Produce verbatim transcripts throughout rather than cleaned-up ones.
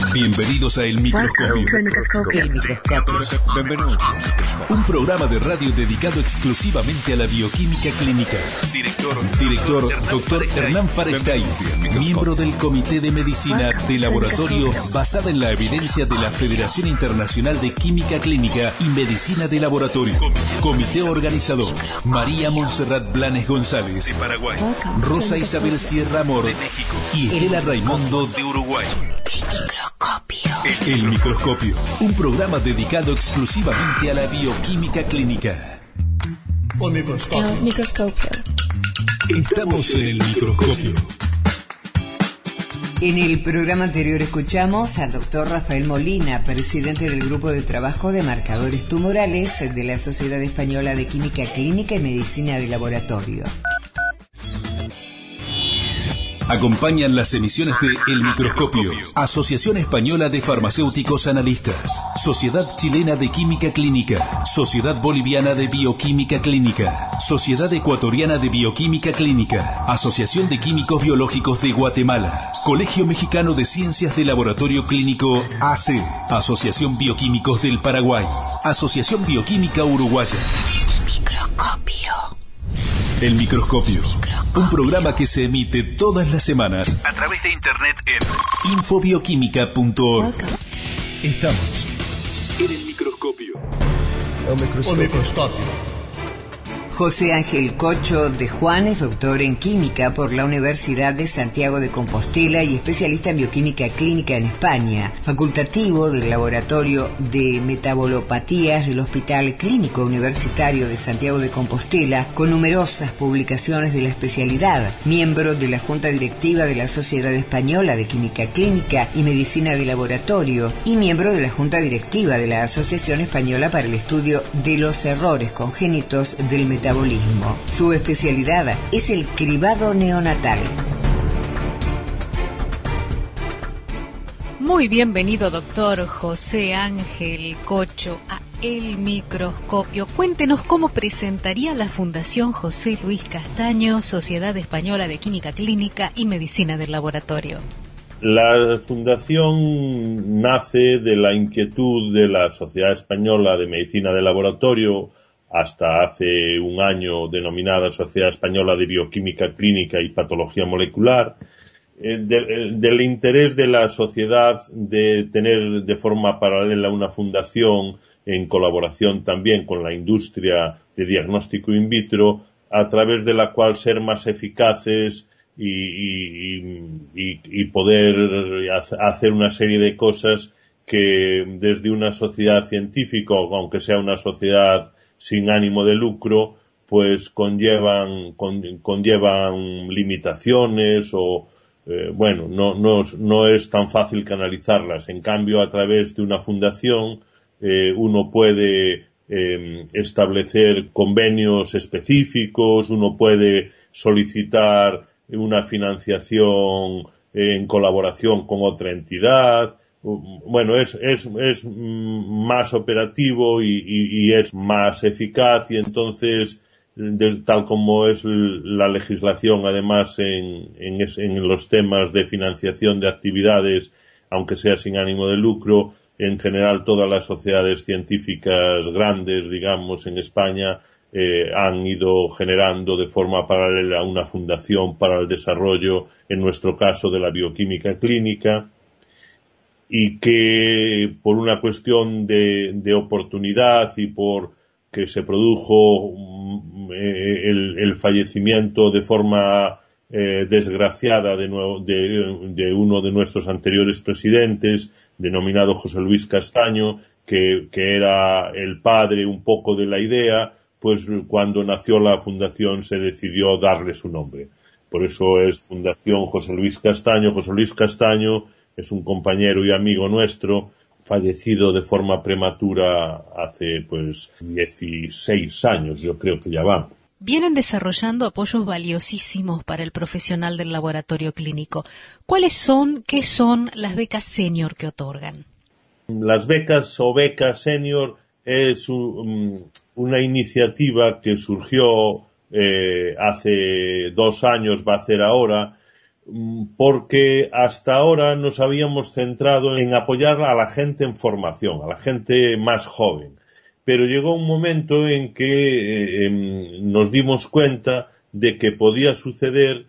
Bienvenidos a El Microscopio. El Microscopio. Bienvenidos. Un programa de radio dedicado exclusivamente a la bioquímica clínica. Director, Director doctor Hernán Farestay, miembro del Comité de Medicina de Laboratorio basada en la evidencia de la Federación Internacional de Química Clínica y Medicina de Laboratorio. Comité organizador: María Montserrat Blanes González, de Paraguay, Rosa Isabel Sierra Amor y Estela Raimundo, de Uruguay. El Microscopio, un programa dedicado exclusivamente a la bioquímica clínica. El microscopio. El microscopio. Estamos en el microscopio. En el programa anterior escuchamos al doctor Rafael Molina, presidente del Grupo de Trabajo de Marcadores Tumorales de la Sociedad Española de Química Clínica y Medicina de Laboratorio. Acompañan las emisiones de El Microscopio, Asociación Española de Farmacéuticos Analistas, Sociedad Chilena de Química Clínica, Sociedad Boliviana de Bioquímica Clínica, Sociedad Ecuatoriana de Bioquímica Clínica, Asociación de Químicos Biológicos de Guatemala, Colegio Mexicano de Ciencias de Laboratorio Clínico A C, Asociación Bioquímicos del Paraguay, Asociación Bioquímica Uruguaya. El Microscopio. El Microscopio. Un programa que se emite todas las semanas a través de internet en infobioquímica punto org. Estamos en el microscopio. El microscopio. El microscopio. José Ángel Cocho de Juan es doctor en química por la Universidad de Santiago de Compostela y especialista en bioquímica clínica en España, facultativo del Laboratorio de Metabolopatías del Hospital Clínico Universitario de Santiago de Compostela, con numerosas publicaciones de la especialidad, miembro de la Junta Directiva de la Sociedad Española de Química Clínica y Medicina de Laboratorio y miembro de la Junta Directiva de la Asociación Española para el Estudio de los Errores Congénitos del Metabolismo. Su especialidad es el cribado neonatal. Muy bienvenido, doctor José Ángel Cocho, a El Microscopio. Cuéntenos cómo presentaría la Fundación José Luis Castaño, Sociedad Española de Química Clínica y Medicina del Laboratorio. La fundación nace de la inquietud de la Sociedad Española de Medicina del Laboratorio, hasta hace un año denominada Sociedad Española de Bioquímica Clínica y Patología Molecular, eh, de, del interés de la sociedad de tener de forma paralela una fundación en colaboración también con la industria de diagnóstico in vitro, a través de la cual ser más eficaces y, y, y, y poder hacer una serie de cosas que desde una sociedad científica, aunque sea una sociedad sin ánimo de lucro, pues conllevan con, conllevan limitaciones o eh, bueno, no no no es tan fácil canalizarlas. En cambio, a través de una fundación eh, uno puede eh, establecer convenios específicos, uno puede solicitar una financiación en colaboración con otra entidad. Bueno, es, es, es más operativo y, y, y es más eficaz, y entonces, de, tal como es la legislación, además, en, en, en los temas de financiación de actividades, aunque sea sin ánimo de lucro, en general todas las sociedades científicas grandes, digamos, en España, eh, han ido generando de forma paralela una fundación para el desarrollo, en nuestro caso, de la bioquímica clínica, y que por una cuestión de, de oportunidad y por que se produjo eh, el, el fallecimiento de forma eh, desgraciada de, nuevo, de, de uno de nuestros anteriores presidentes, denominado José Luis Castaño, que, que era el padre un poco de la idea, pues cuando nació la fundación se decidió darle su nombre. Por eso es Fundación José Luis Castaño. José Luis Castaño es un compañero y amigo nuestro, fallecido de forma prematura hace pues dieciséis años, yo creo que ya va. Vienen desarrollando apoyos valiosísimos para el profesional del laboratorio clínico. ¿Cuáles son, qué son las becas senior que otorgan? Las becas o becas senior es un, una iniciativa que surgió eh, hace dos años, va a ser ahora, porque hasta ahora nos habíamos centrado en apoyar a la gente en formación, a la gente más joven. Pero llegó un momento en que eh, nos dimos cuenta de que podía suceder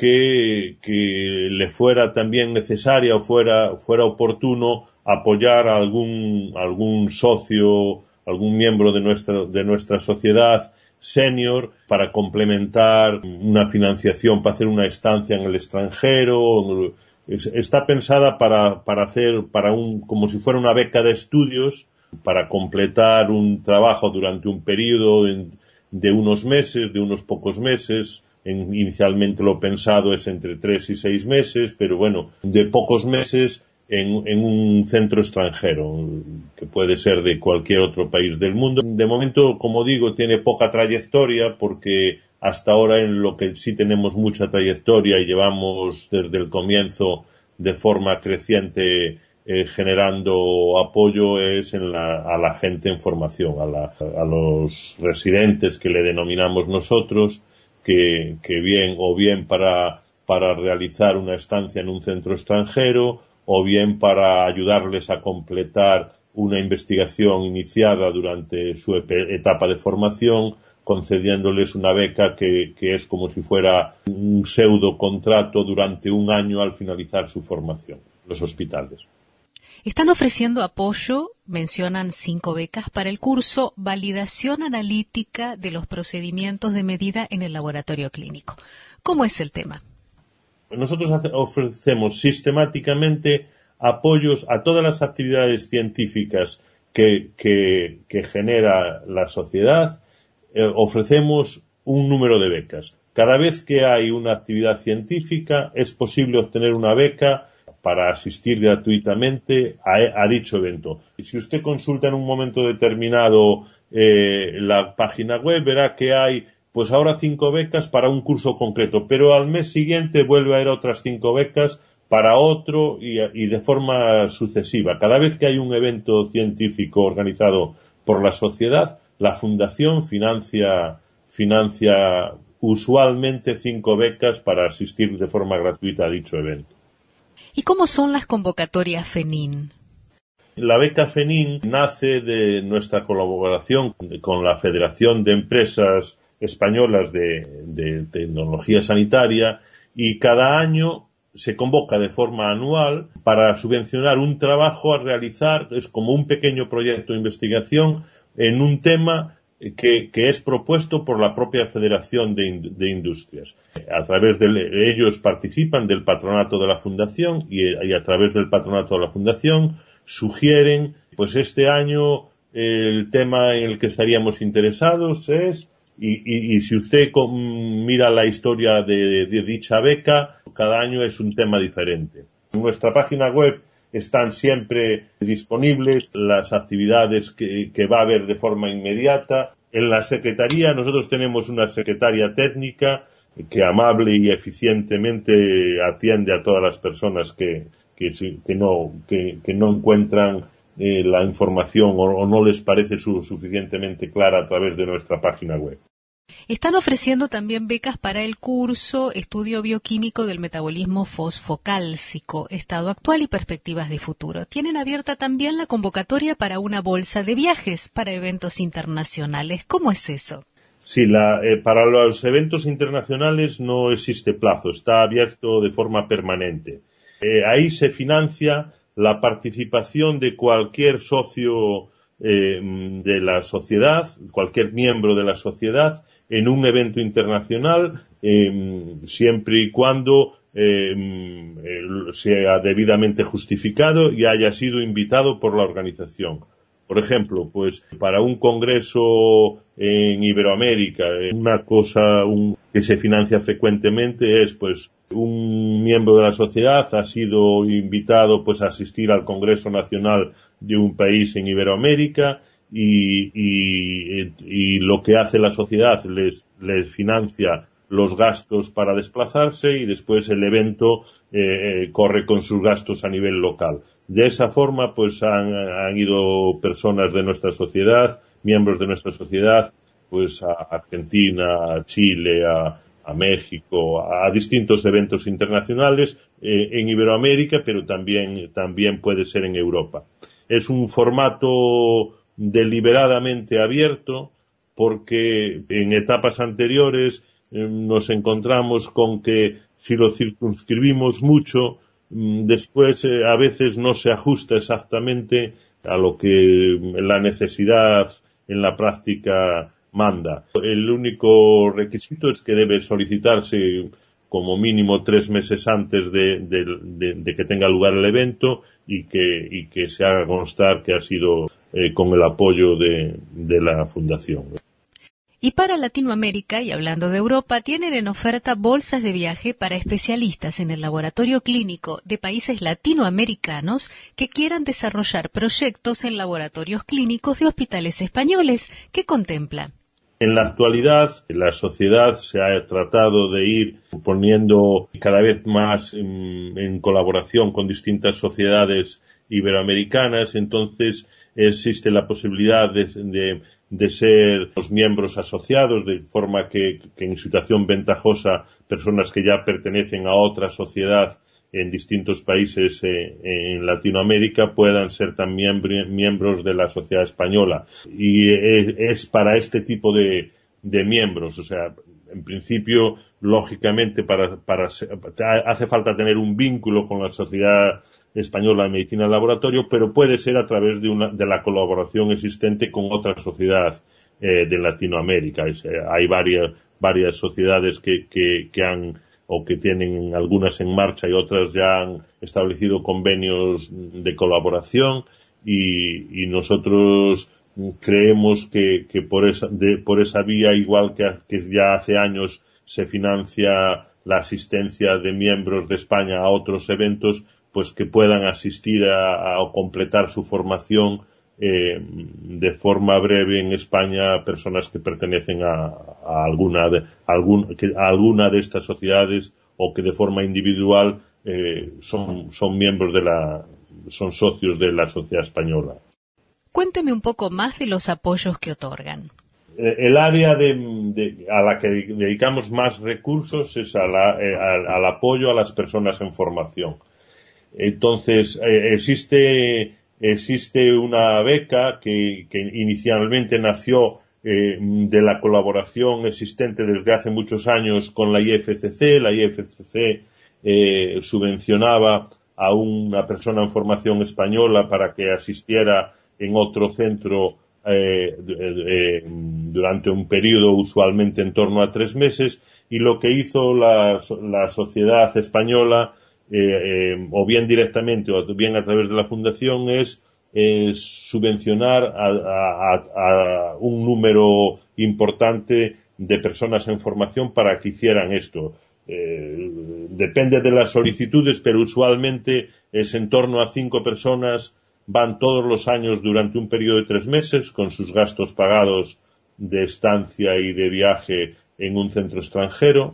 que, que le fuera también necesaria o fuera, fuera oportuno apoyar a algún, algún socio, algún miembro de nuestra, de nuestra sociedad senior para complementar una financiación, para hacer una estancia en el extranjero. Está pensada para, para hacer, para un, como si fuera una beca de estudios, para completar un trabajo durante un periodo de unos meses, de unos pocos meses. En, inicialmente lo pensado es entre tres y seis meses, pero bueno, de pocos meses en, en un centro extranjero, que puede ser de cualquier otro país del mundo. De momento, como digo, tiene poca trayectoria, porque hasta ahora en lo que sí tenemos mucha trayectoria y llevamos desde el comienzo de forma creciente eh, generando apoyo es en la, a la gente en formación, a, la, a los residentes que le denominamos nosotros, que, que bien o bien para, para realizar una estancia en un centro extranjero, o bien para ayudarles a completar una investigación iniciada durante su etapa de formación, concediéndoles una beca que, que es como si fuera un pseudo contrato durante un año al finalizar su formación, los hospitales. Están ofreciendo apoyo, mencionan cinco becas para el curso Validación Analítica de los Procedimientos de Medida en el Laboratorio Clínico. ¿Cómo es el tema? Nosotros ofrecemos sistemáticamente apoyos a todas las actividades científicas que, que, que genera la sociedad. Eh, ofrecemos un número de becas. Cada vez que hay una actividad científica es posible obtener una beca para asistir gratuitamente a, a dicho evento. Y si usted consulta en un momento determinado eh, la página web, verá que hay pues ahora cinco becas para un curso concreto, pero al mes siguiente vuelve a haber otras cinco becas para otro y, y de forma sucesiva. Cada vez que hay un evento científico organizado por la sociedad, la fundación financia, financia usualmente cinco becas para asistir de forma gratuita a dicho evento. ¿Y cómo son las convocatorias FENIN? La beca FENIN nace de nuestra colaboración con la Federación de Empresas Españolas de, de Tecnología Sanitaria, y cada año se convoca de forma anual para subvencionar un trabajo a realizar. Es como un pequeño proyecto de investigación en un tema que, que es propuesto por la propia Federación de, de Industrias. A través de ellos participan del patronato de la Fundación y, y a través del patronato de la Fundación sugieren, pues este año el tema en el que estaríamos interesados es, y, y, y si usted con, mira la historia de, de dicha beca, cada año es un tema diferente. En nuestra página web están siempre disponibles las actividades que, que va a haber de forma inmediata. En la Secretaría nosotros tenemos una secretaria técnica que amable y eficientemente atiende a todas las personas que, que, que, no, que, que no encuentran eh, la información o, o no les parece su, suficientemente clara a través de nuestra página web. Están ofreciendo también becas para el curso Estudio Bioquímico del Metabolismo Fosfocálcico, Estado Actual y Perspectivas de Futuro. Tienen abierta también la convocatoria para una bolsa de viajes para eventos internacionales. ¿Cómo es eso? Sí, la, eh, para los eventos internacionales no existe plazo, está abierto de forma permanente. Eh, ahí se financia la participación de cualquier socio eh, de la sociedad, cualquier miembro de la sociedad, en un evento internacional, eh, siempre y cuando eh, sea debidamente justificado y haya sido invitado por la organización. Por ejemplo, pues para un congreso en Iberoamérica, una cosa un, que se financia frecuentemente es, pues, un miembro de la sociedad ha sido invitado, pues, a asistir al Congreso Nacional de un país en Iberoamérica. Y, y, y lo que hace la sociedad les, les financia los gastos para desplazarse y después el evento eh, corre con sus gastos a nivel local. De esa forma, pues han, han ido personas de nuestra sociedad, miembros de nuestra sociedad, pues a Argentina, a Chile, a, a México, a distintos eventos internacionales eh, en Iberoamérica, pero también, también puede ser en Europa. Es un formato deliberadamente abierto porque en etapas anteriores eh, nos encontramos con que si lo circunscribimos mucho, después eh, a veces no se ajusta exactamente a lo que la necesidad en la práctica manda. El único requisito es que debe solicitarse como mínimo tres meses antes de, de, de, de que tenga lugar el evento y que, y que se haga constar que ha sido eh, con el apoyo de, de la Fundación. Y para Latinoamérica, y hablando de Europa, tienen en oferta bolsas de viaje para especialistas en el laboratorio clínico de países latinoamericanos que quieran desarrollar proyectos en laboratorios clínicos de hospitales españoles. ¿Qué contempla? En la actualidad, la sociedad se ha tratado de ir poniendo cada vez más en, en colaboración con distintas sociedades iberoamericanas, entonces existe la posibilidad de, de de ser los miembros asociados, de forma que, que en situación ventajosa personas que ya pertenecen a otra sociedad en distintos países eh, en Latinoamérica puedan ser también miembros de la sociedad española. Y es, es para este tipo de, de miembros, o sea, en principio, lógicamente, para, para, hace falta tener un vínculo con la sociedad española de medicina de laboratorio, pero puede ser a través de una de la colaboración existente con otra sociedad eh, de Latinoamérica. Es, eh, hay varias varias sociedades que, que, que han o que tienen algunas en marcha y otras ya han establecido convenios de colaboración y, y nosotros creemos que, que por esa de, por esa vía, igual que, que ya hace años se financia la asistencia de miembros de España a otros eventos, pues que puedan asistir a, a o completar su formación eh, de forma breve en España personas que pertenecen a, a alguna de algún, que, a alguna de estas sociedades o que de forma individual eh, son son miembros de la son socios de la sociedad española. Cuénteme un poco más de los apoyos que otorgan. El área de, de, a la que dedicamos más recursos es a la, eh, al, al apoyo a las personas en formación. Entonces, eh, existe, existe una beca que, que inicialmente nació eh, de la colaboración existente desde hace muchos años con la I F C C. La I F C C eh, subvencionaba a una persona en formación española para que asistiera en otro centro eh, eh, durante un periodo usualmente en torno a tres meses, y lo que hizo la, la sociedad española Eh, eh, o bien directamente o bien a través de la fundación es, es subvencionar a, a, a un número importante de personas en formación para que hicieran esto. Eh, depende de las solicitudes, pero usualmente es en torno a cinco personas, van todos los años durante un periodo de tres meses con sus gastos pagados de estancia y de viaje en un centro extranjero.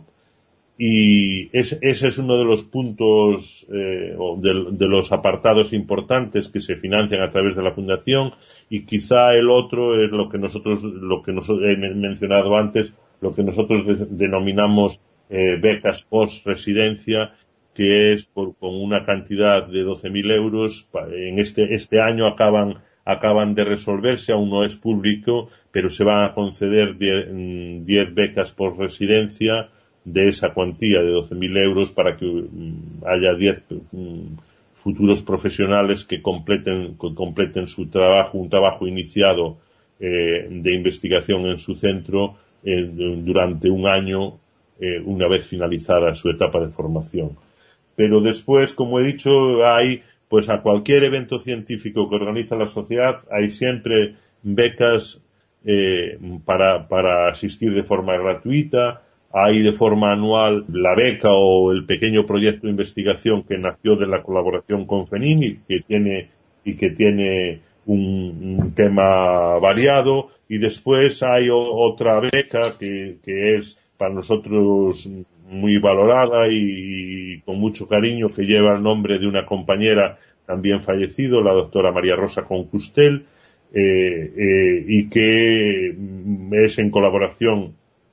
Y ese, ese es uno de los puntos eh, o de, de los apartados importantes que se financian a través de la fundación, y quizá el otro es lo que nosotros lo que nosotros he mencionado antes, lo que nosotros de, denominamos eh, becas post residencia, que es por, con una cantidad de doce mil euros. En este este año acaban acaban de resolverse, aún no es público, pero se van a conceder diez becas por residencia de esa cuantía de doce mil euros para que um, haya diez um, futuros profesionales que completen, que completen su trabajo, un trabajo iniciado eh, de investigación en su centro eh, durante un año, eh, una vez finalizada su etapa de formación. Pero después, como he dicho, hay, pues a cualquier evento científico que organiza la sociedad, hay siempre becas eh, para, para asistir de forma gratuita. Hay de forma anual la beca o el pequeño proyecto de investigación que nació de la colaboración con FENIN y que tiene, y que tiene un, un tema variado. Y después hay o, otra beca que, que es para nosotros muy valorada y, y con mucho cariño, que lleva el nombre de una compañera también fallecido, la doctora María Rosa Concustel, eh, eh, y que es en colaboración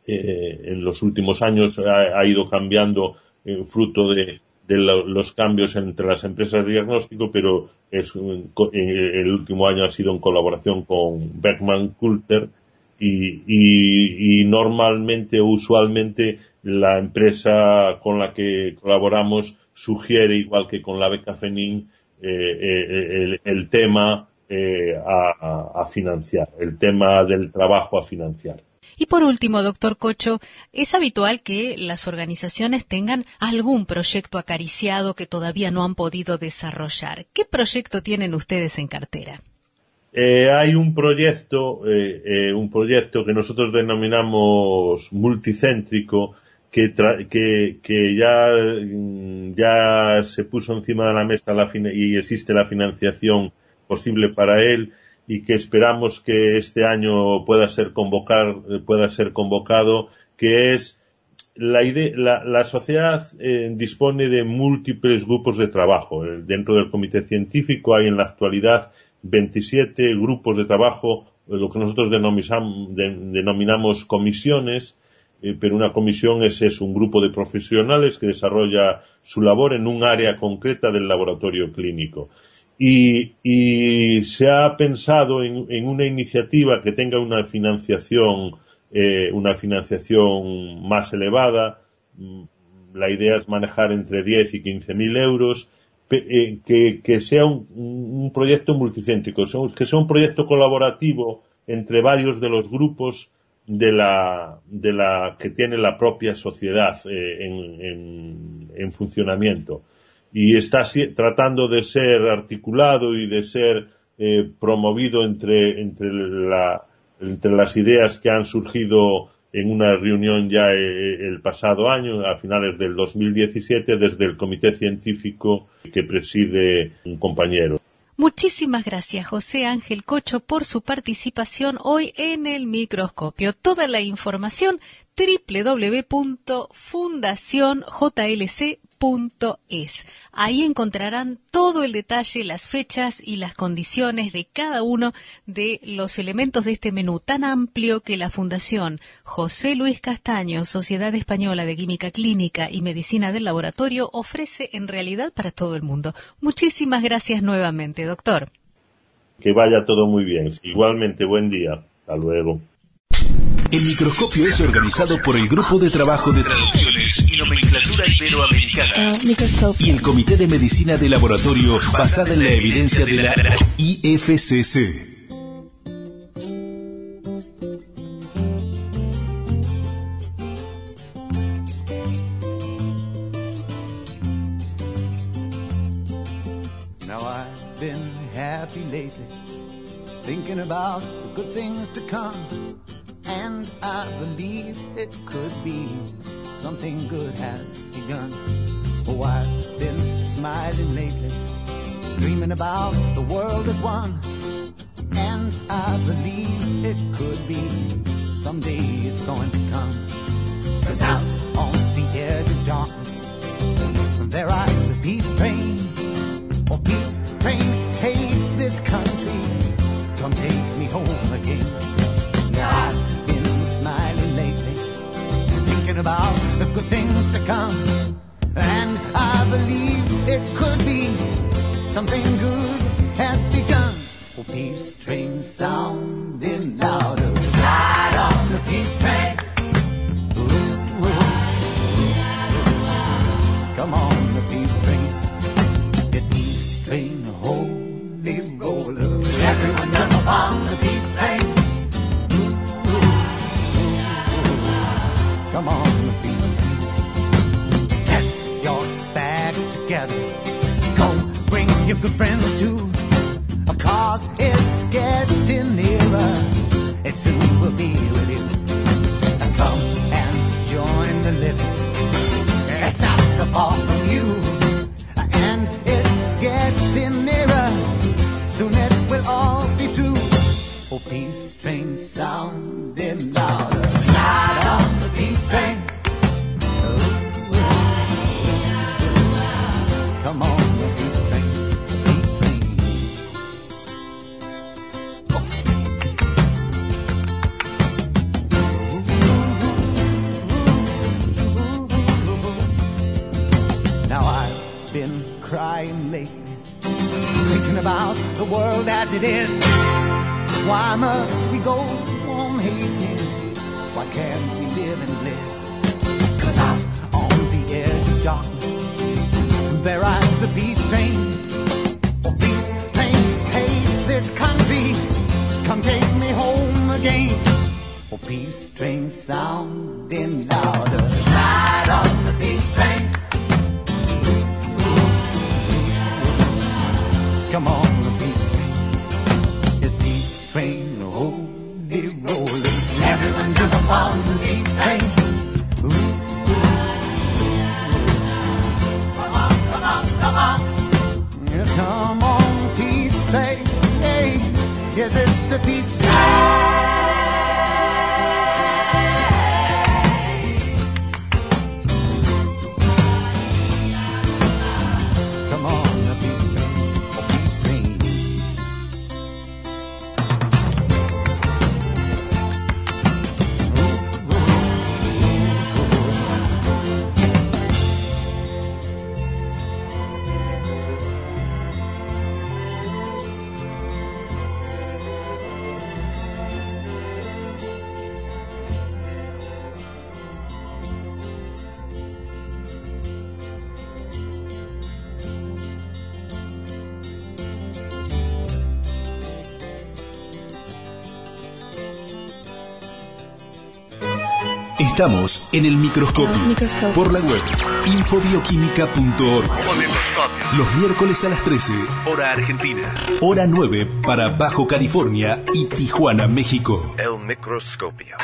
eh, en los últimos años ha, ha ido cambiando eh, fruto de, de lo, los cambios entre las empresas de diagnóstico, pero es, eh, el último año ha sido en colaboración con Beckman Coulter y, y, y normalmente o usualmente la empresa con la que colaboramos sugiere, igual que con la beca FENIN, eh, eh, el, el tema eh, a, a financiar, el tema del trabajo a financiar. Y por último, doctor Cocho, ¿es habitual que las organizaciones tengan algún proyecto acariciado que todavía no han podido desarrollar? ¿Qué proyecto tienen ustedes en cartera? Eh, hay un proyecto, eh, eh, un proyecto que nosotros denominamos multicéntrico, que, tra- que, que ya, ya se puso encima de la mesa la fin- y existe la financiación posible para él, y que esperamos que este año pueda ser convocar, pueda ser convocado, que es la idea, la, la sociedad eh, dispone de múltiples grupos de trabajo. Dentro del comité científico hay en la actualidad veintisiete grupos de trabajo, lo que nosotros denominamos, de, denominamos comisiones, eh, pero una comisión es, es un grupo de profesionales que desarrolla su labor en un área concreta del laboratorio clínico. Y, y se ha pensado en, en una iniciativa que tenga una financiación, eh, una financiación más elevada. La idea es manejar entre diez y quince mil euros, eh, que, que sea un, un proyecto multicéntrico, que sea un proyecto colaborativo entre varios de los grupos de la, de la que tiene la propia sociedad eh, en, en, en funcionamiento. Y está tratando de ser articulado y de ser eh, promovido entre entre la entre las ideas que han surgido en una reunión ya eh, el pasado año, a finales del dos mil diecisiete, desde el comité científico que preside un compañero. Muchísimas gracias, José Ángel Cocho, por su participación hoy en El Microscopio. Toda la información doble u doble u doble u punto fundación j l c punto es. Ahí encontrarán todo el detalle, las fechas y las condiciones de cada uno de los elementos de este menú tan amplio que la Fundación José Luis Castaño, Sociedad Española de Química Clínica y Medicina del Laboratorio, ofrece en realidad para todo el mundo. Muchísimas gracias nuevamente, doctor. Que vaya todo muy bien. Igualmente, buen día. Hasta luego. El Microscopio es organizado por el Grupo de Trabajo de Traducciones y Nomenclatura Iberoamericana uh, y el Comité de Medicina de Laboratorio basada en la evidencia de la I F C C. Now I've been happy lately, thinking about the good things to come. And I believe it could be something good has begun. Oh, I've been smiling lately, dreaming about the world as one. And I believe it could be someday it's going to come. 'Cause out on the edge of darkness, there rides the peace train. Oh, peace train, take this country, come take me home again. Now I've been smiling lately, thinking about the good things to come. And I believe it could be something good has begun. Oh, peace train sounding louder, ride on the peace train. Ooh, ooh. Come on, the peace train. This peace train, holy roller, everyone jump on the peace train. Come on, the peace train. Get your bags together. Go bring your good friends too. Cause it's getting nearer. It soon will be with you. Come and join the living. It's not so far from you. And it's getting nearer. Soon it will all be true. Oh, peace train sounding louder. Ride on the peace train. Oh, come on, the peace train. Peace train. Oh. thinking about the world as it is. Why must we go on hating? Why can't we live in bliss? 'Cause out on the edge of darkness there rides a peace train. Oh, peace train, take this country, come take me home again. Oh, peace train sounding louder, ride on the peace train. Come on, the peace train, this peace train, hold it rolling. Everyone jump on the peace train. Ooh. Come on, come on, come on. Yes, come on, peace train. Hey, yes, it's the peace train. Estamos en el microscopio, microscopio. Por la web infobioquímica punto org. Los miércoles a las trece, hora argentina. Hora nueve para Bajo California y Tijuana, México. El microscopio.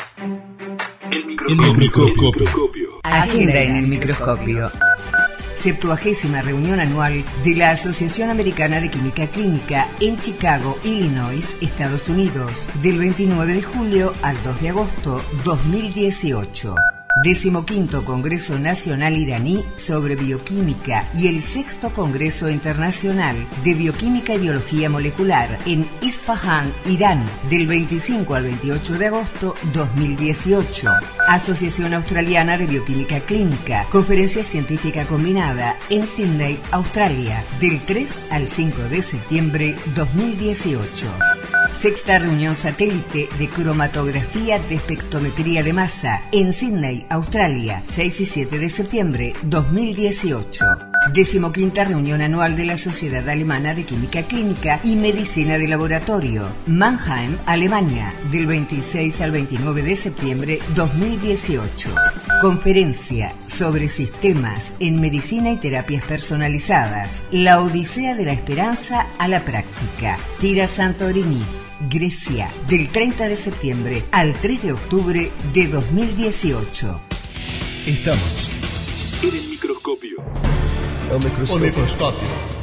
El microscopio. El microscopio. Agenda en el microscopio. septuagésima reunión anual de la Asociación Americana de Química Clínica en Chicago, Illinois, Estados Unidos, del veintinueve de julio al dos de agosto dos mil dieciocho. Decimoquinto Congreso Nacional Iraní sobre Bioquímica y el Sexto Congreso Internacional de Bioquímica y Biología Molecular en Isfahan, Irán, del veinticinco al veintiocho de agosto dos mil dieciocho. Asociación Australiana de Bioquímica Clínica, Conferencia Científica Combinada en Sydney, Australia, del tres al cinco de septiembre dos mil dieciocho. Sexta reunión satélite de cromatografía de espectrometría de masa en Sydney, Australia, seis y siete de septiembre dos mil dieciocho. Decimoquinta reunión anual de la Sociedad Alemana de Química Clínica y Medicina de Laboratorio, Mannheim, Alemania, del veintiséis al veintinueve de septiembre dos mil dieciocho. Conferencia sobre sistemas en medicina y terapias personalizadas, la odisea de la esperanza a la práctica, Tira Santorini, Grecia, del treinta de septiembre al tres de octubre de dos mil dieciocho. Estamos en el microscopio. El microscopio. El microscopio.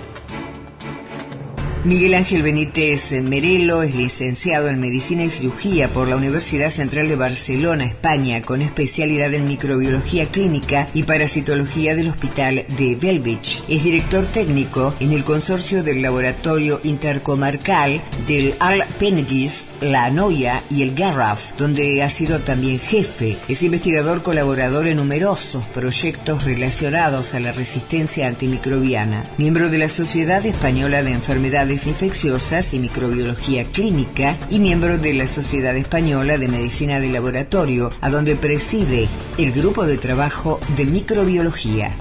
Miguel Ángel Benítez Merelo es licenciado en Medicina y Cirugía por la Universidad Central de Barcelona, España, con especialidad en Microbiología Clínica y Parasitología del Hospital de Bellvitge. Es director técnico en el consorcio del Laboratorio Intercomarcal del Alpenegis, la ANOIA y el Garraf, donde ha sido también jefe. Es investigador colaborador en numerosos proyectos relacionados a la resistencia antimicrobiana. Miembro de la Sociedad Española de Enfermedades Infecciosas y Microbiología Clínica y miembro de la Sociedad Española de Medicina de Laboratorio, a donde preside el grupo de trabajo de microbiología.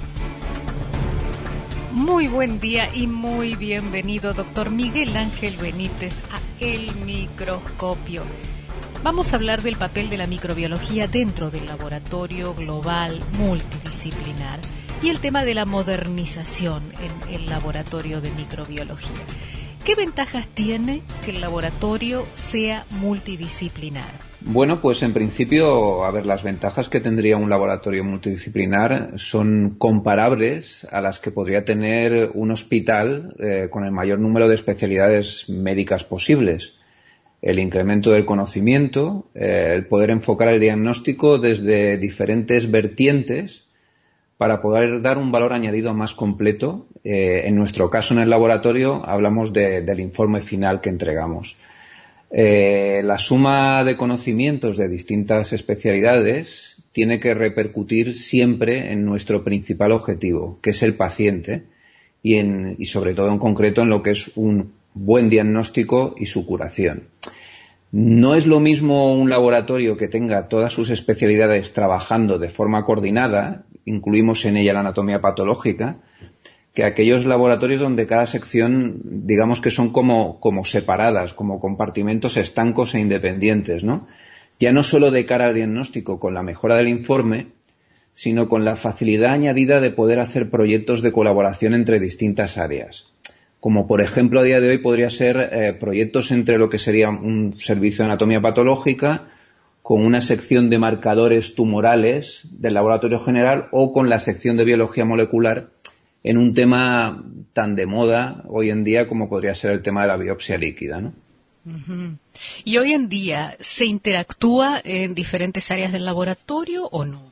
Muy buen día y muy bienvenido, doctor Miguel Ángel Benítez, a El Microscopio. Vamos a hablar del papel de la microbiología dentro del laboratorio global multidisciplinar y el tema de la modernización en el laboratorio de microbiología. ¿Qué ventajas tiene que el laboratorio sea multidisciplinar? Bueno, pues en principio, a ver, las ventajas que tendría un laboratorio multidisciplinar son comparables a las que podría tener un hospital eh, con el mayor número de especialidades médicas posibles. El incremento del conocimiento, eh, el poder enfocar el diagnóstico desde diferentes vertientes para poder dar un valor añadido más completo. Eh, en nuestro caso, en el laboratorio, hablamos de, del informe final que entregamos. Eh, la suma de conocimientos de distintas especialidades tiene que repercutir siempre en nuestro principal objetivo, que es el paciente, y, en, y sobre todo en concreto en lo que es un buen diagnóstico y su curación. No es lo mismo un laboratorio que tenga todas sus especialidades trabajando de forma coordinada, incluimos en ella la anatomía patológica, que aquellos laboratorios donde cada sección, digamos que son como, como separadas, como compartimentos estancos e independientes, ¿no? Ya no solo de cara al diagnóstico con la mejora del informe, sino con la facilidad añadida de poder hacer proyectos de colaboración entre distintas áreas. Como por ejemplo a día de hoy podría ser eh, proyectos entre lo que sería un servicio de anatomía patológica con una sección de marcadores tumorales del laboratorio general o con la sección de biología molecular en un tema tan de moda hoy en día como podría ser el tema de la biopsia líquida, ¿no? Uh-huh. ¿Y hoy en día se interactúa en diferentes áreas del laboratorio o no?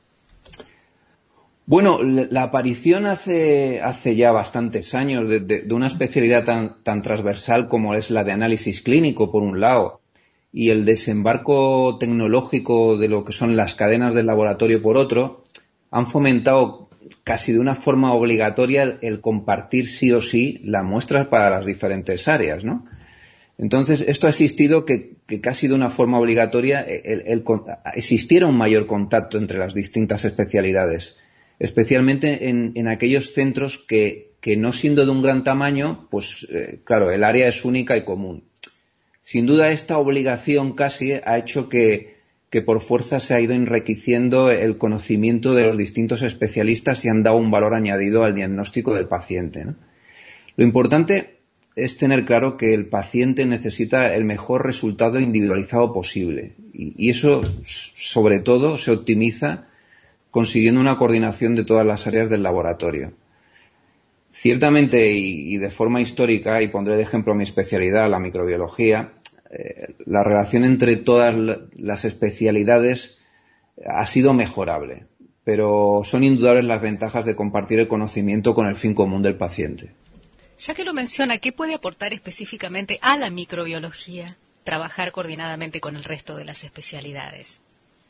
Bueno, la aparición hace, hace ya bastantes años de, de, de una especialidad tan, tan transversal como es la de análisis clínico, por un lado, y el desembarco tecnológico de lo que son las cadenas del laboratorio, por otro, han fomentado casi de una forma obligatoria el, el compartir sí o sí las muestras para las diferentes áreas, ¿no? Entonces, esto ha existido que, que casi de una forma obligatoria el, el, el, existiera un mayor contacto entre las distintas especialidades, especialmente en, en aquellos centros que, que no siendo de un gran tamaño, pues eh, claro, el área es única y común. Sin duda esta obligación casi ha hecho que, que por fuerza se ha ido enriqueciendo el conocimiento de los distintos especialistas y han dado un valor añadido al diagnóstico del paciente, ¿no? Lo importante es tener claro que el paciente necesita el mejor resultado individualizado posible y, y eso sobre todo se optimiza consiguiendo una coordinación de todas las áreas del laboratorio. Ciertamente, y, y de forma histórica, y pondré de ejemplo mi especialidad, la microbiología, eh, la relación entre todas las especialidades ha sido mejorable, pero son indudables las ventajas de compartir el conocimiento con el fin común del paciente. Ya que lo menciona, ¿qué puede aportar específicamente a la microbiología trabajar coordinadamente con el resto de las especialidades?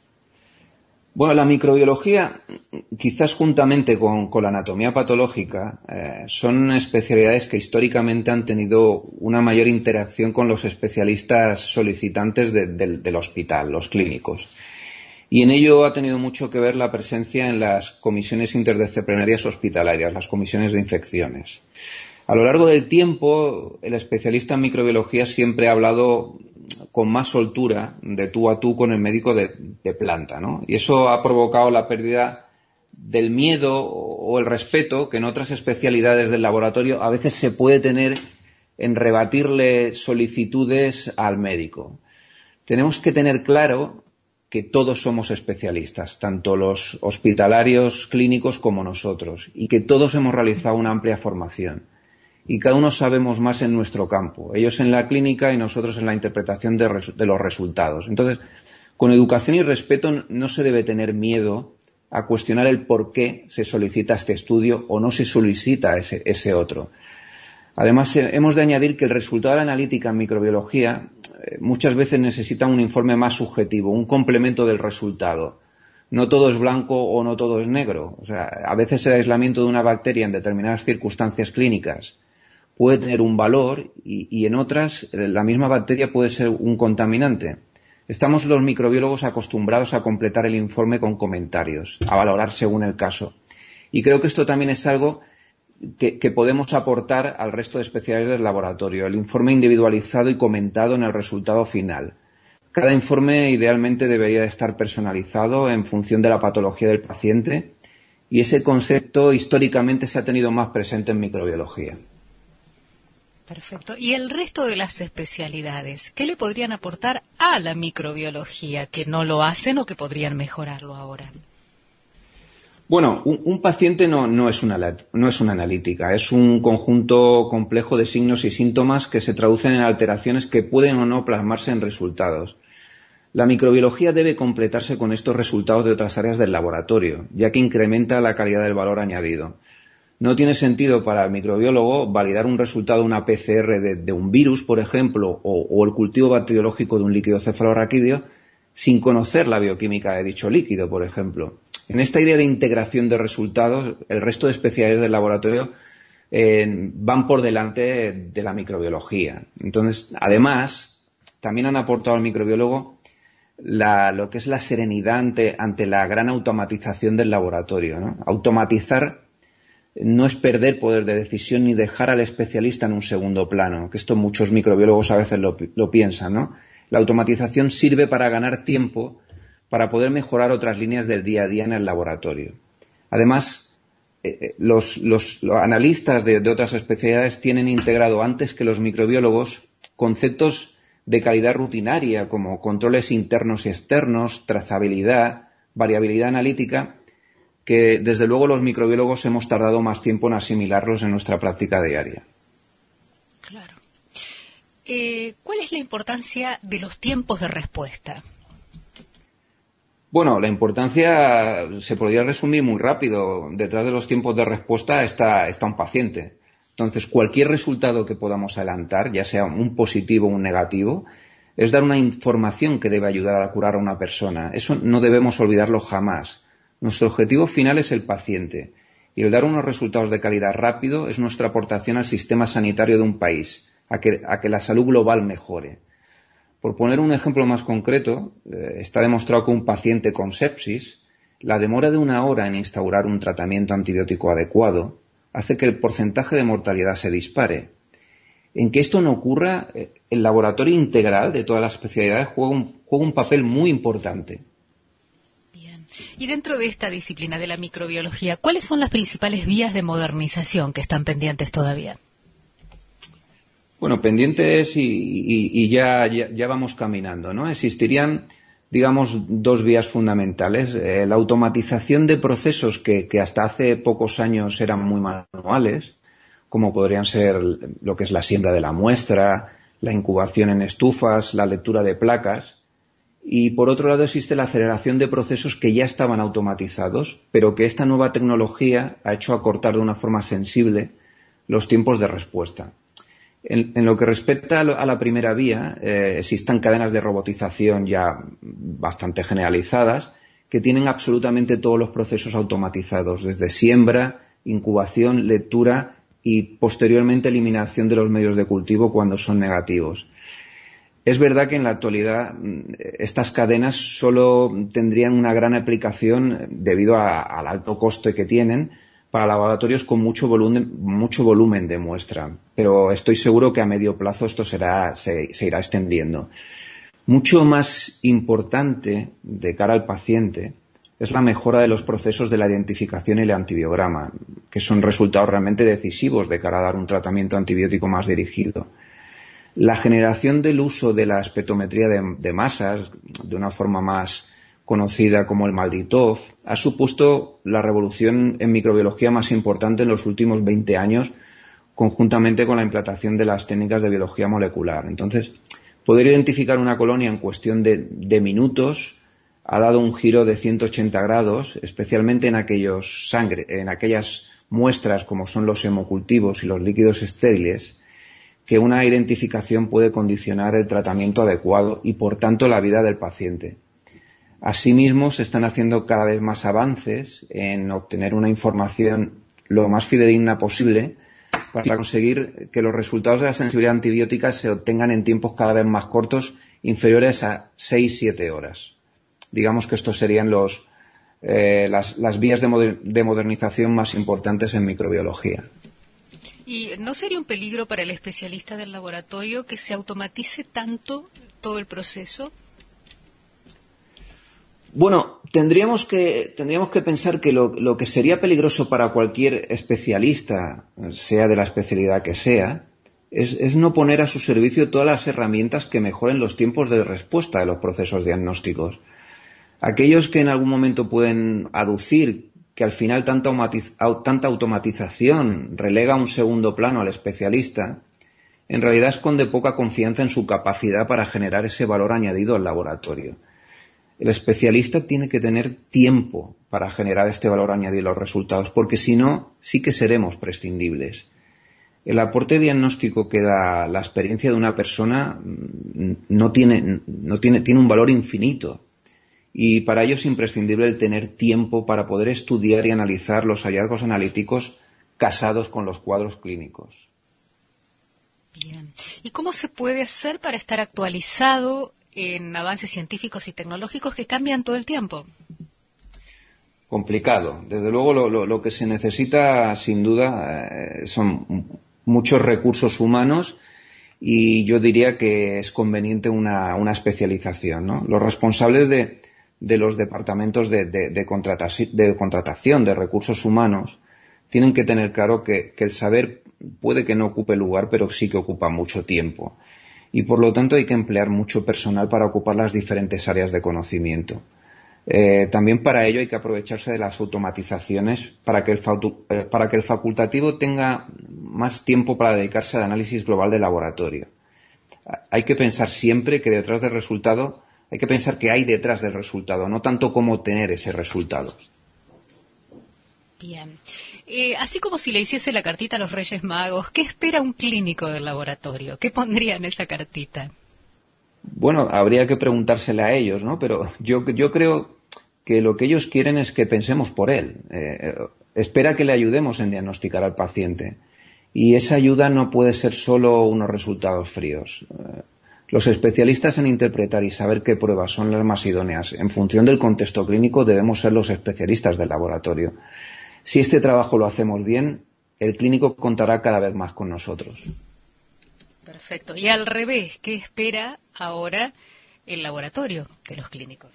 Bueno, la microbiología, quizás juntamente con, con la anatomía patológica, eh, son especialidades que históricamente han tenido una mayor interacción con los especialistas solicitantes de, de, del hospital, los clínicos. Y en ello ha tenido mucho que ver la presencia en las comisiones interdisciplinarias hospitalarias, las comisiones de infecciones. A lo largo del tiempo, el especialista en microbiología siempre ha hablado con más soltura de tú a tú con el médico de, de planta, ¿no? Y eso ha provocado la pérdida del miedo o el respeto que en otras especialidades del laboratorio a veces se puede tener en rebatirle solicitudes al médico. Tenemos que tener claro que todos somos especialistas, tanto los hospitalarios clínicos como nosotros, y que todos hemos realizado una amplia formación. Y cada uno sabemos más en nuestro campo, ellos en la clínica y nosotros en la interpretación de, resu- de los resultados. Entonces, con educación y respeto no se debe tener miedo a cuestionar el por qué se solicita este estudio o no se solicita ese, ese otro. Además, eh, hemos de añadir que el resultado de la analítica en microbiología eh, muchas veces necesita un informe más subjetivo, un complemento del resultado. No todo es blanco o no todo es negro. O sea, a veces el aislamiento de una bacteria en determinadas circunstancias clínicas puede tener un valor y, y en otras la misma bacteria puede ser un contaminante. Estamos los microbiólogos acostumbrados a completar el informe con comentarios, a valorar según el caso. Y creo que esto también es algo que, que podemos aportar al resto de especialidades del laboratorio, el informe individualizado y comentado en el resultado final. Cada informe idealmente debería estar personalizado en función de la patología del paciente y ese concepto históricamente se ha tenido más presente en microbiología. Perfecto. ¿Y el resto de las especialidades, qué le podrían aportar a la microbiología que no lo hacen o que podrían mejorarlo ahora? Bueno, un, un paciente no, no, es una, no es una analítica, es un conjunto complejo de signos y síntomas que se traducen en alteraciones que pueden o no plasmarse en resultados. La microbiología debe completarse con estos resultados de otras áreas del laboratorio, ya que incrementa la calidad del valor añadido. No tiene sentido para el microbiólogo validar un resultado de una P C R de, de un virus, por ejemplo, o, o el cultivo bacteriológico de un líquido cefalorraquídeo sin conocer la bioquímica de dicho líquido, por ejemplo. En esta idea de integración de resultados, el resto de especialidades del laboratorio eh, van por delante de la microbiología. Entonces, además, también han aportado al microbiólogo la, lo que es la serenidad ante, ante la gran automatización del laboratorio, ¿no? Automatizar no es perder poder de decisión ni dejar al especialista en un segundo plano, que esto muchos microbiólogos a veces lo, lo piensan, ¿no? La automatización sirve para ganar tiempo, para poder mejorar otras líneas del día a día en el laboratorio. Además, eh, los, los, los analistas de, de otras especialidades tienen integrado antes que los microbiólogos conceptos de calidad rutinaria como controles internos y externos, trazabilidad, variabilidad analítica, que desde luego los microbiólogos hemos tardado más tiempo en asimilarlos en nuestra práctica diaria. Claro. Eh, ¿Cuál es la importancia de los tiempos de respuesta? Bueno, la importancia se podría resumir muy rápido. Detrás de los tiempos de respuesta está, está un paciente. Entonces, cualquier resultado que podamos adelantar, ya sea un positivo o un negativo, es dar una información que debe ayudar a curar a una persona. Eso no debemos olvidarlo jamás. Nuestro objetivo final es el paciente, y el dar unos resultados de calidad rápido es nuestra aportación al sistema sanitario de un país, a que, a que la salud global mejore. Por poner un ejemplo más concreto, eh, está demostrado que un paciente con sepsis, la demora de una hora en instaurar un tratamiento antibiótico adecuado hace que el porcentaje de mortalidad se dispare. En que esto no ocurra, eh, el laboratorio integral de todas las especialidades juega un, juega un papel muy importante. Y dentro de esta disciplina de la microbiología, ¿cuáles son las principales vías de modernización que están pendientes todavía? Bueno, pendientes y, y, y ya, ya, ya vamos caminando, ¿no? Existirían, digamos, dos vías fundamentales. Eh, la automatización de procesos que, que hasta hace pocos años eran muy manuales, como podrían ser lo que es la siembra de la muestra, la incubación en estufas, la lectura de placas. Y por otro lado existe la aceleración de procesos que ya estaban automatizados, pero que esta nueva tecnología ha hecho acortar de una forma sensible los tiempos de respuesta. En, en lo que respecta a la primera vía, eh, existen cadenas de robotización ya bastante generalizadas que tienen absolutamente todos los procesos automatizados, desde siembra, incubación, lectura y posteriormente eliminación de los medios de cultivo cuando son negativos. Es verdad que en la actualidad estas cadenas solo tendrían una gran aplicación debido a, al alto coste que tienen para laboratorios con mucho volumen, mucho volumen de muestra, pero estoy seguro que a medio plazo esto será, se, se irá extendiendo. Mucho más importante de cara al paciente es la mejora de los procesos de la identificación y el antibiograma, que son resultados realmente decisivos de cara a dar un tratamiento antibiótico más dirigido. La generación del uso de la espectrometría de, de masas, de una forma más conocida como el Malditov, ha supuesto la revolución en microbiología más importante en los últimos veinte años, conjuntamente con la implantación de las técnicas de biología molecular. Entonces, poder identificar una colonia en cuestión de, de minutos ha dado un giro de ciento ochenta grados, especialmente en aquellos sangre, en aquellas muestras como son los hemocultivos y los líquidos estériles, que una identificación puede condicionar el tratamiento adecuado y, por tanto, la vida del paciente. Asimismo, se están haciendo cada vez más avances en obtener una información lo más fidedigna posible para conseguir que los resultados de la sensibilidad antibiótica se obtengan en tiempos cada vez más cortos, inferiores a seis a siete horas. Digamos que estos serían los, eh, las, las vías de, moder- de modernización más importantes en microbiología. ¿Y no sería un peligro para el especialista del laboratorio que se automatice tanto todo el proceso? Bueno, tendríamos que, tendríamos que pensar que lo, lo que sería peligroso para cualquier especialista, sea de la especialidad que sea, es, es no poner a su servicio todas las herramientas que mejoren los tiempos de respuesta de los procesos diagnósticos. Aquellos que en algún momento pueden aducir que al final tanta, automatiz- tanta automatización relega a un segundo plano al especialista, en realidad esconde poca confianza en su capacidad para generar ese valor añadido al laboratorio. El especialista tiene que tener tiempo para generar este valor añadido a los resultados, porque si no, sí que seremos prescindibles. El aporte diagnóstico que da la experiencia de una persona no tiene, no tiene, tiene un valor infinito. Y para ello es imprescindible el tener tiempo para poder estudiar y analizar los hallazgos analíticos casados con los cuadros clínicos. Bien. ¿Y cómo se puede hacer para estar actualizado en avances científicos y tecnológicos que cambian todo el tiempo? Complicado. Desde luego lo, lo, lo que se necesita sin duda eh, son muchos recursos humanos y yo diría que es conveniente una, una especialización, ¿no? Los responsables de, de los departamentos de, de, de, contratación, de contratación de recursos humanos tienen que tener claro que, que el saber puede que no ocupe lugar, pero sí que ocupa mucho tiempo. Y por lo tanto hay que emplear mucho personal para ocupar las diferentes áreas de conocimiento. Eh, también para ello hay que aprovecharse de las automatizaciones para que, el para que el facultativo tenga más tiempo para dedicarse al análisis global del laboratorio. Hay que pensar siempre que detrás del resultado, hay que pensar que hay detrás del resultado, no tanto cómo obtener ese resultado. Bien. Eh, así como si le hiciese la cartita a los Reyes Magos, ¿qué espera un clínico del laboratorio? ¿Qué pondría en esa cartita? Bueno, habría que preguntársele a ellos, ¿no? Pero yo, yo creo que lo que ellos quieren es que pensemos por él. Eh, espera que le ayudemos en diagnosticar al paciente. Y esa ayuda no puede ser solo unos resultados fríos. Eh, los especialistas en interpretar y saber qué pruebas son las más idóneas en función del contexto clínico debemos ser los especialistas del laboratorio. Si este trabajo lo hacemos bien, el clínico contará cada vez más con nosotros. Perfecto. Y al revés, ¿qué espera ahora el laboratorio de los clínicos?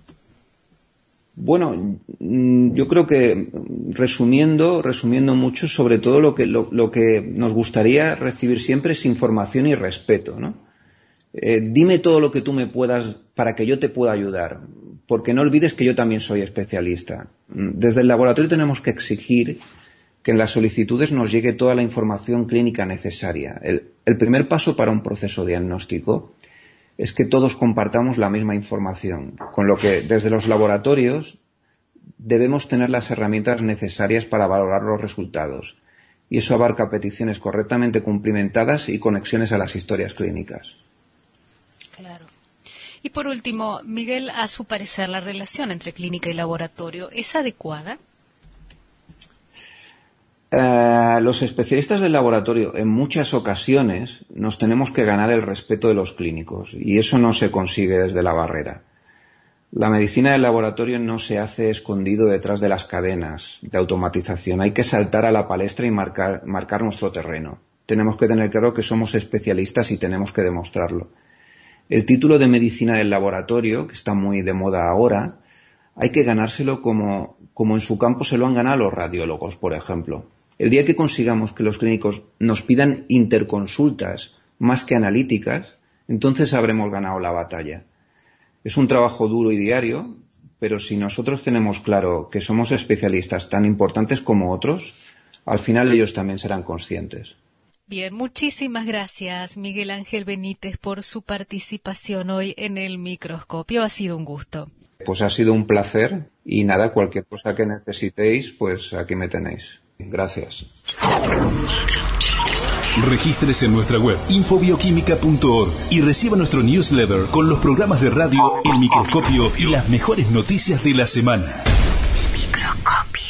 Bueno, yo creo que resumiendo, resumiendo mucho, sobre todo lo que, lo, lo que nos gustaría recibir siempre es información y respeto, ¿no? Eh, dime todo lo que tú me puedas para que yo te pueda ayudar, porque no olvides que yo también soy especialista. Desde el laboratorio tenemos que exigir que en las solicitudes nos llegue toda la información clínica necesaria. El, el primer paso para un proceso diagnóstico es que todos compartamos la misma información, con lo que desde los laboratorios debemos tener las herramientas necesarias para valorar los resultados. Y eso abarca peticiones correctamente cumplimentadas y conexiones a las historias clínicas. Claro. Y por último, Miguel, a su parecer, ¿la relación entre clínica y laboratorio es adecuada? Uh, los especialistas del laboratorio en muchas ocasiones nos tenemos que ganar el respeto de los clínicos y eso no se consigue desde la barrera. La medicina del laboratorio no se hace escondido detrás de las cadenas de automatización. Hay que saltar a la palestra y marcar, marcar nuestro terreno. Tenemos que tener claro que somos especialistas y tenemos que demostrarlo. El título de medicina del laboratorio, que está muy de moda ahora, hay que ganárselo como, como en su campo se lo han ganado los radiólogos, por ejemplo. El día que consigamos que los clínicos nos pidan interconsultas más que analíticas, entonces habremos ganado la batalla. Es un trabajo duro y diario, pero si nosotros tenemos claro que somos especialistas tan importantes como otros, al final ellos también serán conscientes. Bien, muchísimas gracias, Miguel Ángel Benítez, por su participación hoy en el microscopio. Ha sido un gusto. Pues ha sido un placer y nada, cualquier cosa que necesitéis, pues aquí me tenéis. Gracias. Regístrese en nuestra web infobioquímica punto org y reciba nuestro newsletter con los programas de radio, el microscopio y las mejores noticias de la semana. Microscopio.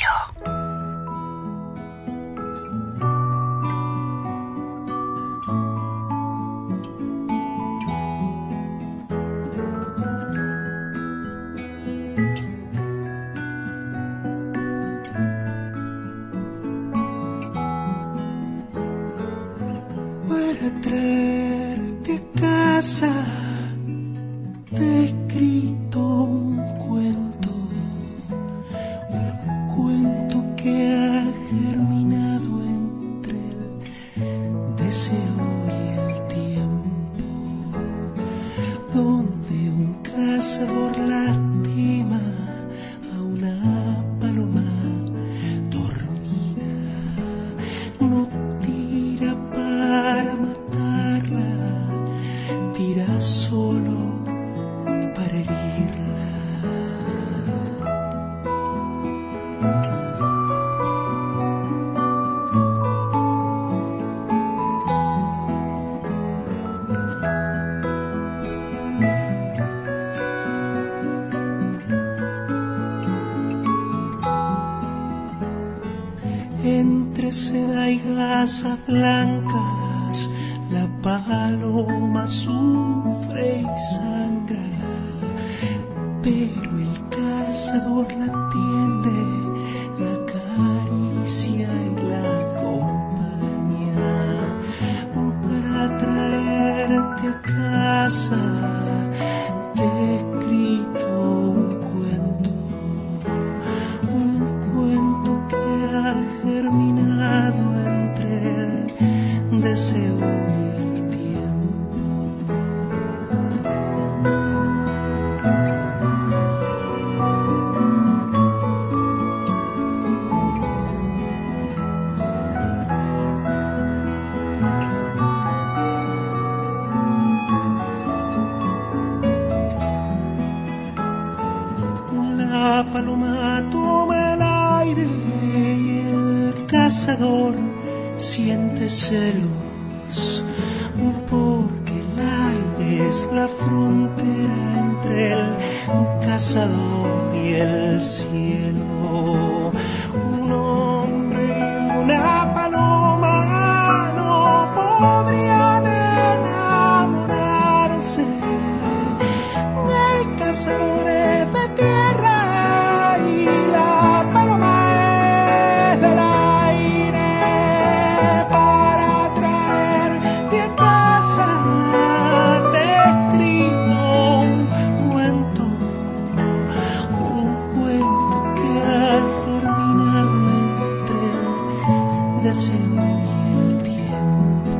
Para traerte a casa te he escrito un cuento, un cuento que ha germinado entre el deseo y el tiempo, donde un cazador lastima a una paloma dormida, no tira para matarla, tira solo para herirla. Casablancas, la paloma sufre y sangra, pero el cazador la atiende, la acaricia y la acompaña para traerte a casa. Te he escrito un cuento, un cuento que ha germinado entre el deseo y el tiempo. La paloma toma el aire y el cazador siente celos, porque el aire es la frontera entre el cazador y el cielo. Un hombre y una paloma no podrían enamorarse. El cazador es de tierra y la paloma es del aire. Para traerte a casa te he escrito un cuento, un cuento que ha germinado entre el deseo y el tiempo.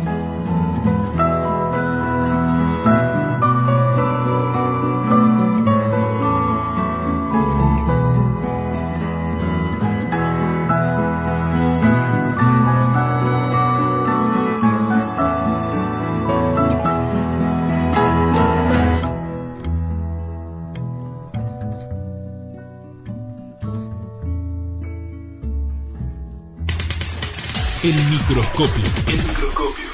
El microscopio. El microscopio.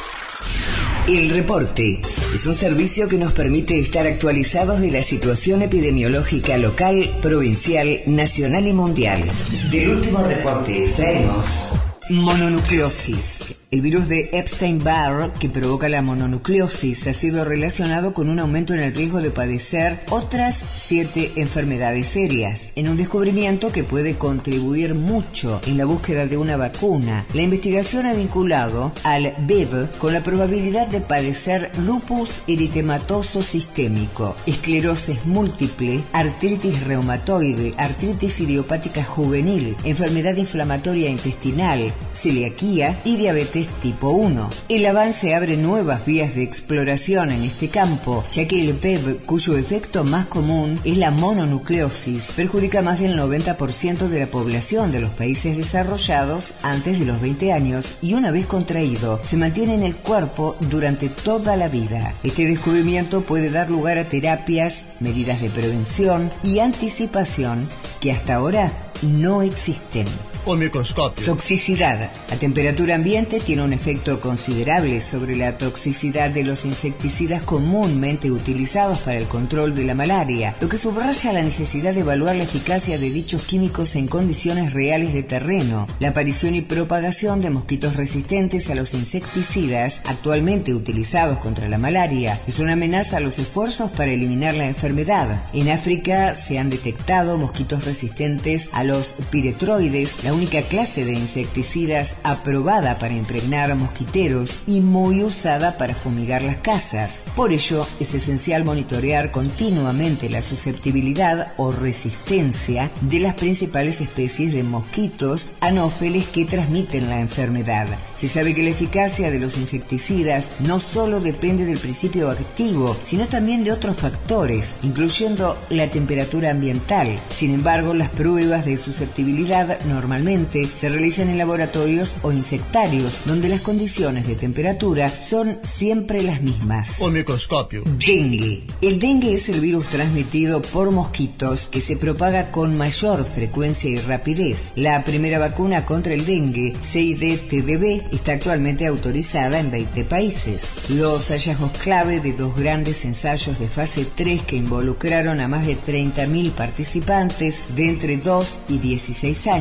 El reporte es un servicio que nos permite estar actualizados de la situación epidemiológica local, provincial, nacional y mundial. Del último reporte extraemos mononucleosis. El virus de Epstein-Barr, que provoca la mononucleosis, ha sido relacionado con un aumento en el riesgo de padecer otras siete enfermedades serias, en un descubrimiento que puede contribuir mucho en la búsqueda de una vacuna. La investigación ha vinculado al V I V con la probabilidad de padecer lupus eritematoso sistémico, esclerosis múltiple, artritis reumatoide, artritis idiopática juvenil, enfermedad inflamatoria intestinal, celiaquía y diabetes tipo uno. El avance abre nuevas vías de exploración en este campo, ya que el P E V, cuyo efecto más común es la mononucleosis, perjudica más del noventa por ciento de la población de los países desarrollados antes de los veinte años y una vez contraído, se mantiene en el cuerpo durante toda la vida. Este descubrimiento puede dar lugar a terapias, medidas de prevención y anticipación que hasta ahora no existen. O microscopio. Toxicidad. A temperatura ambiente tiene un efecto considerable sobre la toxicidad de los insecticidas comúnmente utilizados para el control de la malaria, lo que subraya la necesidad de evaluar la eficacia de dichos químicos en condiciones reales de terreno. La aparición y propagación de mosquitos resistentes a los insecticidas actualmente utilizados contra la malaria es una amenaza a los esfuerzos para eliminar la enfermedad. En África se han detectado mosquitos resistentes a los piretroides, la única clase de insecticidas aprobada para impregnar mosquiteros y muy usada para fumigar las casas. Por ello, es esencial monitorear continuamente la susceptibilidad o resistencia de las principales especies de mosquitos anófeles que transmiten la enfermedad. Se sabe que la eficacia de los insecticidas no solo depende del principio activo, sino también de otros factores, incluyendo la temperatura ambiental. Sin embargo, las pruebas de susceptibilidad normalmente se realizan en laboratorios o insectarios, donde las condiciones de temperatura son siempre las mismas. O microscopio. Dengue. El dengue es el virus transmitido por mosquitos que se propaga con mayor frecuencia y rapidez. La primera vacuna contra el dengue, C I D T D B, está actualmente autorizada en veinte países. Los hallazgos clave de dos grandes ensayos de fase tres que involucraron a más de treinta mil participantes de entre dos y dieciséis años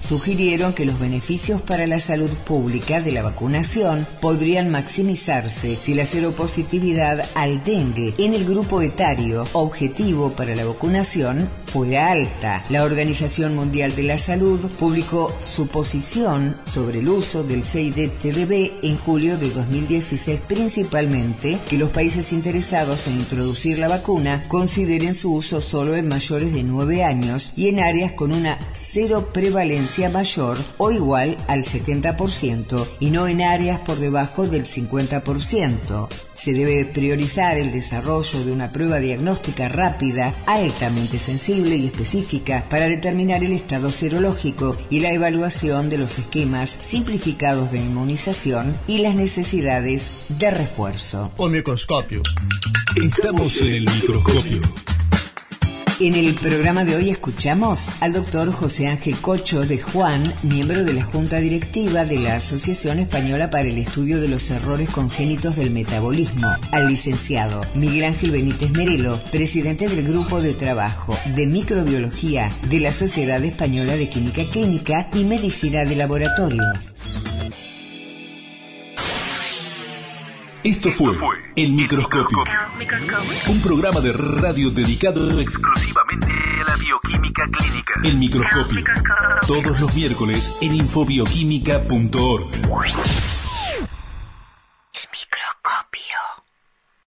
sugirieron que los beneficios para la salud pública de la vacunación podrían maximizarse si la seropositividad al dengue en el grupo etario objetivo para la vacunación fuera alta. La Organización Mundial de la Salud publicó su posición sobre el uso del C I D T D B en julio de dos mil dieciséis, principalmente que los países interesados en introducir la vacuna consideren su uso solo en mayores de nueve años y en áreas con una cero prevalencia mayor o igual al setenta por ciento y no en áreas por debajo del cincuenta por ciento. Se debe priorizar el desarrollo de una prueba diagnóstica rápida, altamente sensible y específica para determinar el estado serológico y la evaluación de los esquemas simplificados de inmunización y las necesidades de refuerzo. O microscopio. Estamos en el microscopio. En el programa de hoy escuchamos al doctor José Ángel Cocho de Juan, miembro de la Junta Directiva de la Asociación Española para el Estudio de los Errores Congénitos del Metabolismo, al licenciado Miguel Ángel Benítez Merelo, presidente del Grupo de Trabajo de Microbiología de la Sociedad Española de Química Clínica y Medicina de Laboratorios. Esto fue El Microscopio, un programa de radio dedicado exclusivamente a la bioquímica clínica. El Microscopio, todos los miércoles en infobioquímica punto org.